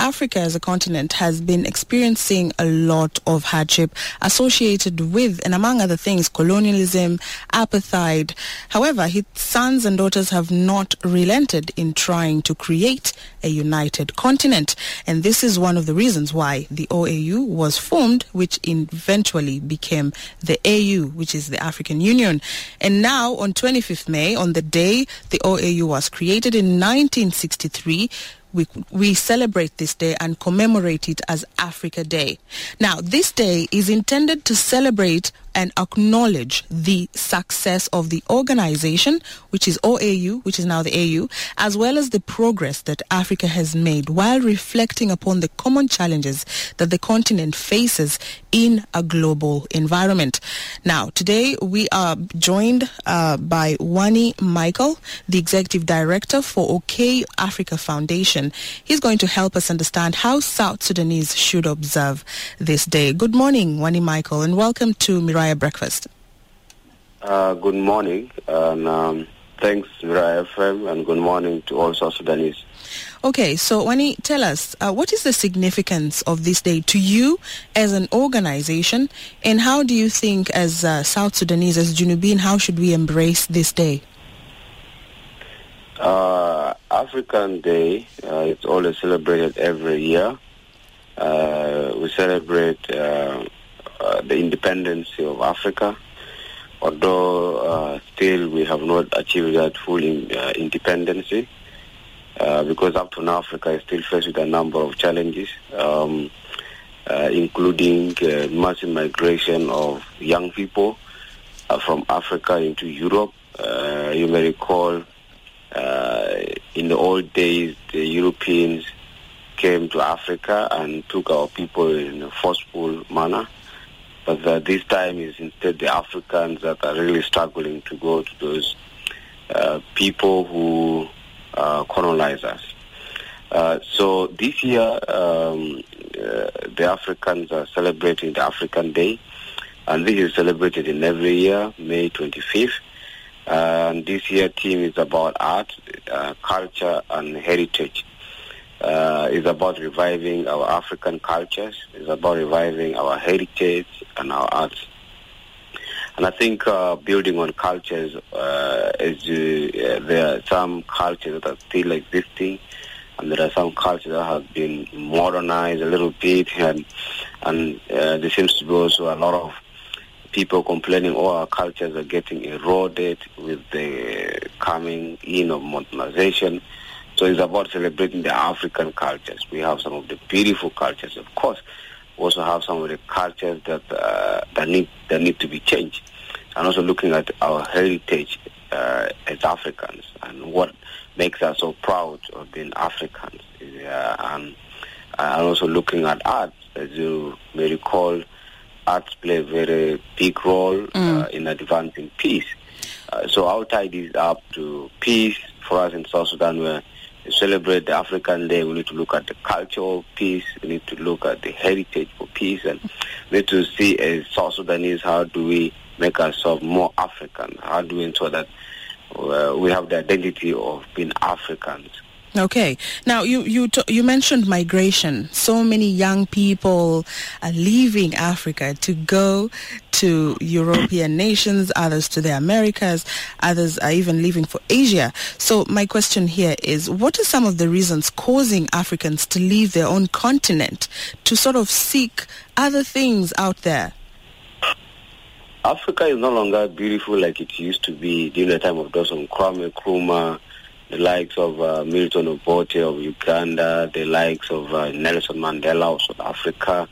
Africa as a continent has been experiencing a lot of hardship associated with, and among other things, colonialism, apartheid. However, his sons and daughters have not relented in trying to create a united continent. And this is one of the reasons why the OAU was formed, which eventually became the AU, which is the African Union. And now, on 25th May, on the day the OAU was created in 1963, we celebrate this day and commemorate it as Africa Day. Now, this day is intended to celebrate and acknowledge the success of the organization, which is OAU, which is now the AU, as well as the progress that Africa has made while reflecting upon the common challenges that the continent faces in a global environment. Now, today we are joined by Wani Michael, the Executive Director for OK Africa Foundation. He's going to help us understand how South Sudanese should observe this day. Good morning, Wani Michael, and welcome to Mirai Breakfast. Good morning, and thanks, Mirai FM, and good morning to all South Sudanese. Okay, so Wani, tell us, what is the significance of this day to you as an organization, and how do you think as South Sudanese, as Junubin, how should we embrace this day? African Day, it's always celebrated every year. We celebrate the independence of Africa, although still we have not achieved that full independence, because up to now Africa is still faced with a number of challenges, including massive migration of young people from Africa into Europe. You may recall in the old days the Europeans came to Africa and took our people in a forceful manner. But this time is instead the Africans that are really struggling to go to those people who colonize us. So this year, the Africans are celebrating the African Day, and this is celebrated in every year, May 25th. And this year theme is about art, culture, and heritage. It's about reviving our African cultures. It's about reviving our heritage and our arts. And I think building on cultures, there are some cultures that are still existing, and there are some cultures that have been modernized a little bit, and there seems to be also a lot of people complaining, our cultures are getting eroded with the coming in of modernization. So it's about celebrating the African cultures. We have some of the beautiful cultures, of course. We also have some of the cultures that need to be changed. And also looking at our heritage as Africans and what makes us so proud of being Africans. And also looking at art, as you may recall, arts play a very big role in advancing peace. So I'll tie this up to peace for us in South Sudan, where we celebrate the African Day. We need to look at the culture of peace. We need to look at the heritage for peace. And we need to see as South Sudanese, how do we make ourselves more African? How do we ensure that we have the identity of being Africans? Okay. Now, you mentioned migration. So many young people are leaving Africa to go to European nations, others to the Americas, others are even leaving for Asia. So my question here is, what are some of the reasons causing Africans to leave their own continent to sort of seek other things out there? Africa is no longer beautiful like it used to be during the time of those on Kwame Nkrumah, the likes of Milton Obote of Uganda, the likes of Nelson Mandela of South Africa.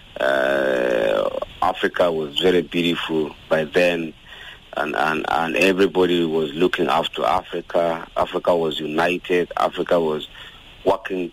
Africa was very beautiful by then, and everybody was looking after Africa. Africa was united. Africa was working,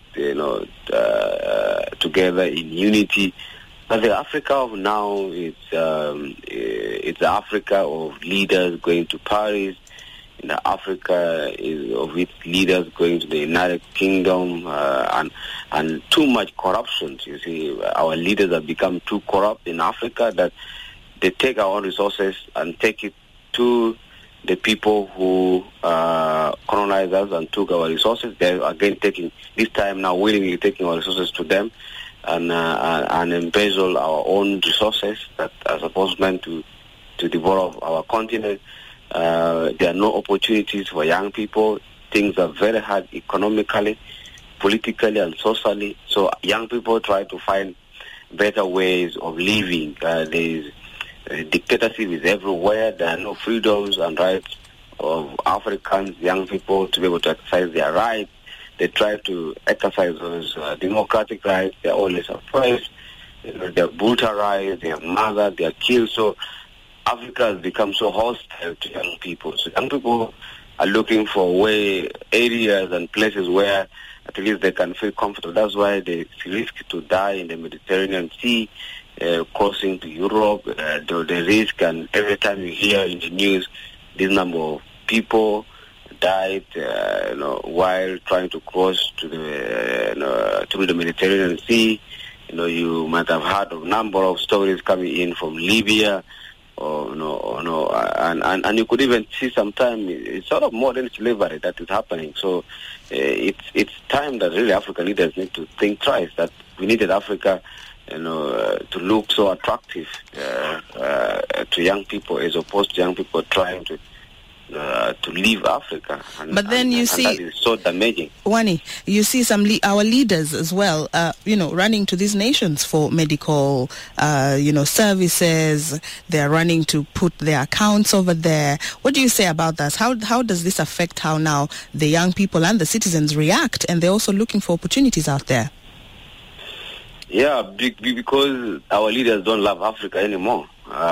together in unity. But the Africa of now is it's the Africa of leaders going to Paris. In Africa of its leaders going to the United Kingdom, and too much corruption. You see, our leaders have become too corrupt in Africa that they take our own resources and take it to the people who colonized us and took our resources. They're again this time now willingly taking our resources to them and embezzle our own resources that are supposed meant to develop our continent. There are no opportunities for young people. Things are very hard economically, politically, and socially. So young people try to find better ways of living. There's dictatorship is everywhere. There are no freedoms and rights of Africans, young people, to be able to exercise their rights. They try to exercise those democratic rights. They're always oppressed. They're brutalized. They're murdered. They're killed. So Africa has become so hostile to young people. So young people are looking for areas and places where at least they can feel comfortable. That's why they risk to die in the Mediterranean Sea, crossing to Europe. The risk, and every time you hear in the news, this number of people died, while trying to cross to through the Mediterranean Sea. You might have heard of a number of stories coming in from Libya. And you could even see sometimes it's sort of modern slavery that is happening. So it's time that really African leaders need to think twice, that we needed Africa, to look so attractive to young people, as opposed to young people trying to leave Africa. But then you see, that is so damaging. Wani, you see some our leaders as well, running to these nations for medical, services. They are running to put their accounts over there. What do you say about that? How does this affect how now the young people and the citizens react? And they're also looking for opportunities out there. Yeah, because our leaders don't love Africa anymore.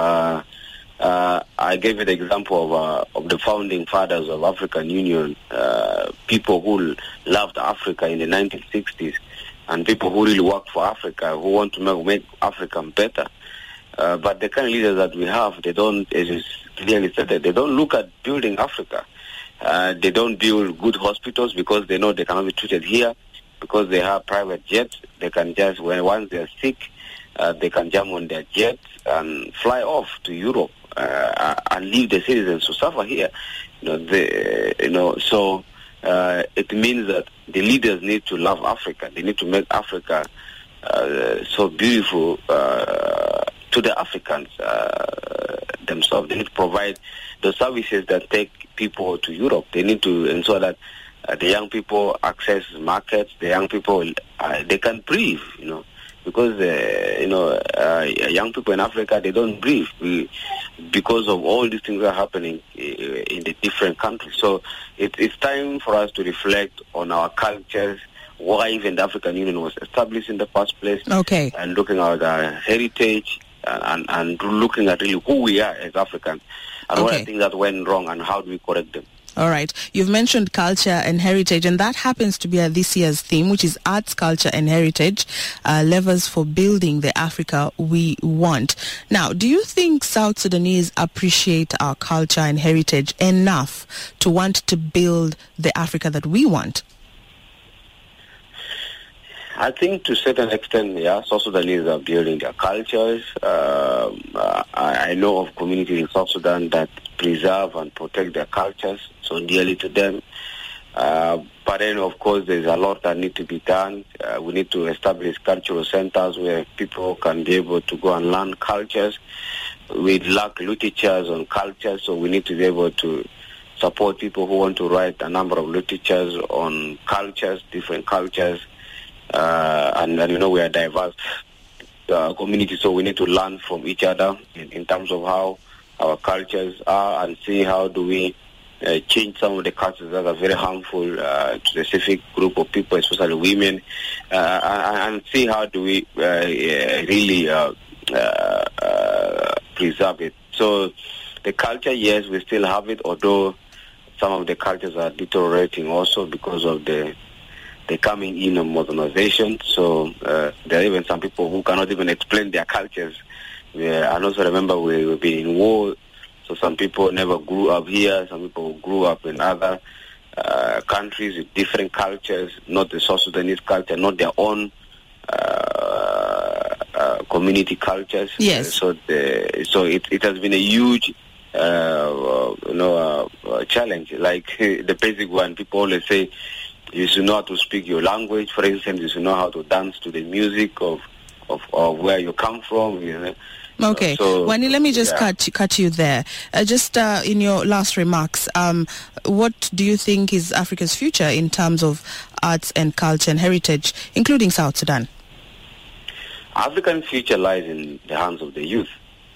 I gave you the example of the founding fathers of African Union, people who loved Africa in the 1960s, and people who really worked for Africa, who want to make Africa better. But the kind of leaders that we have, they don't, as you clearly said, they don't look at building Africa. They don't build good hospitals because they know they cannot be treated here, because they have private jets. They can just, once they're sick, they can jump on their jets and fly off to Europe and leave the citizens to suffer here. So it means that the leaders need to love Africa. They need to make Africa so beautiful to the Africans themselves. They need to provide the services that take people to Europe. They need to ensure that the young people access markets. The young people they can breathe. Because young people in Africa, they don't breathe because of all these things that are happening in the different countries. So it's time for us to reflect on our cultures, why even the African Union was established in the first place, okay, and looking at our heritage and looking at really who we are as Africans and what are things that went wrong and how do we correct them. All right. You've mentioned culture and heritage, and that happens to be this year's theme, which is arts, culture, and heritage, levers for building the Africa we want. Now, do you think South Sudanese appreciate our culture and heritage enough to want to build the Africa that we want? I think to a certain extent, yeah, South Sudanese are building their cultures. I know of communities in South Sudan that preserve and protect their cultures so dearly to them. But then, of course, there's a lot that need to be done. We need to establish cultural centers where people can be able to go and learn cultures. We lack literatures on culture, so we need to be able to support people who want to write a number of literatures on cultures, different cultures. And we are diverse community, so we need to learn from each other in terms of how our cultures are, and see how do we change some of the cultures that are very harmful to specific group of people, especially women, and see how do we really preserve it. So the culture, yes, we still have it, although some of the cultures are deteriorating also because of the coming in of modernization. So there are even some people who cannot even explain their cultures. I also remember we've been in war, so some people never grew up here. Some people grew up in other countries with different cultures, not the South Sudanese culture, not their own community cultures. Yes. So it has been a huge challenge. Like the basic one, people always say, you should know how to speak your language. For instance, you should know how to dance to the music of where you come from. You know. Okay. So, Wani, let me just cut you there. Just in your last remarks, what do you think is Africa's future in terms of arts and culture and heritage, including South Sudan? African future lies in the hands of the youth.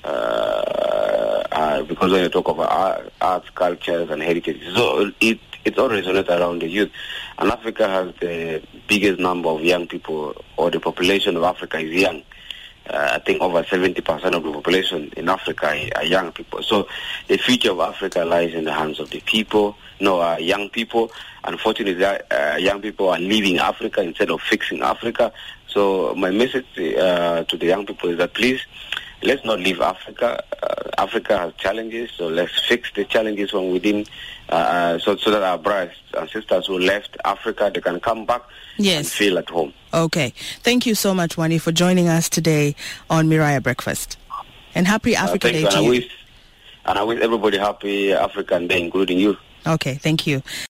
Because when you talk about arts, cultures, and heritage, so it's all resonates around the youth. And Africa has the biggest number of young people, or the population of Africa is young. I think over 70% of the population in Africa are young people. So the future of Africa lies in the hands of the people, young people. Unfortunately, young people are leaving Africa instead of fixing Africa. So my message to the young people is that please, let's not leave Africa. Africa has challenges, so let's fix the challenges from within, so that our brothers and sisters who left Africa, they can come back and feel at home. Okay. Thank you so much, Wani, for joining us today on Miraya Breakfast. And happy Africa Day to you. And I wish everybody happy African Day, including you. Okay, thank you.